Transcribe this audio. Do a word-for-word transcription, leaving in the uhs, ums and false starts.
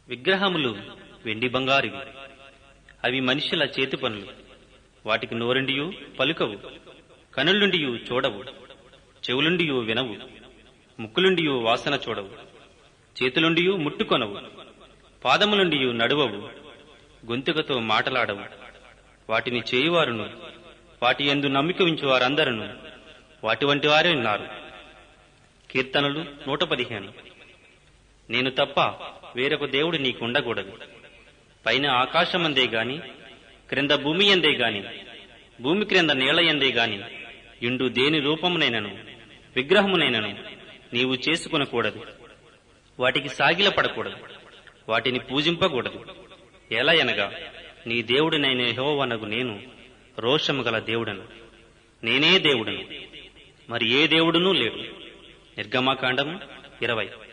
విగ్రహములు వెండి బంగారువి. అవి మనుష్యుల చేతి పనులు. వాటికి నోరుండియు పలుకవు, కనులుండియు చూడవు, చెవులుండియు వినవు, ముక్కులుండియు వాసన చూడవు, చేతులుండియు ముట్టుకొనవు, పాదములుండియు నడువవు, గొంతుకతో మాటలాడవు. వాటిని చేయువారును వాటి యందు నమ్మిక ఉంచు వారందరూ వాటి వంటి వారే ఉన్నారు. కీర్తనలు నూట పదిహేను. నేను తప్ప వేరొక దేవుడు నీకుండకూడదు. పైన ఆకాశమందే గాని, క్రింద భూమి ఎందే గాని, భూమి క్రింద నీళ్ల ఎందే గాని ఇండు దేని రూపమునైనను విగ్రహమునైనను నీవు చేసుకునకూడదు. వాటికి సాగిలపడకూడదు, వాటిని పూజింపకూడదు. ఎలా అనగా నీ దేవుడినైన యెహోవానగు నేను రోషము గల దేవుడను, నేనే దేవుడను, మరి ఏ దేవుడునూ లేడు. నిర్గమాకాండము ఇరవై.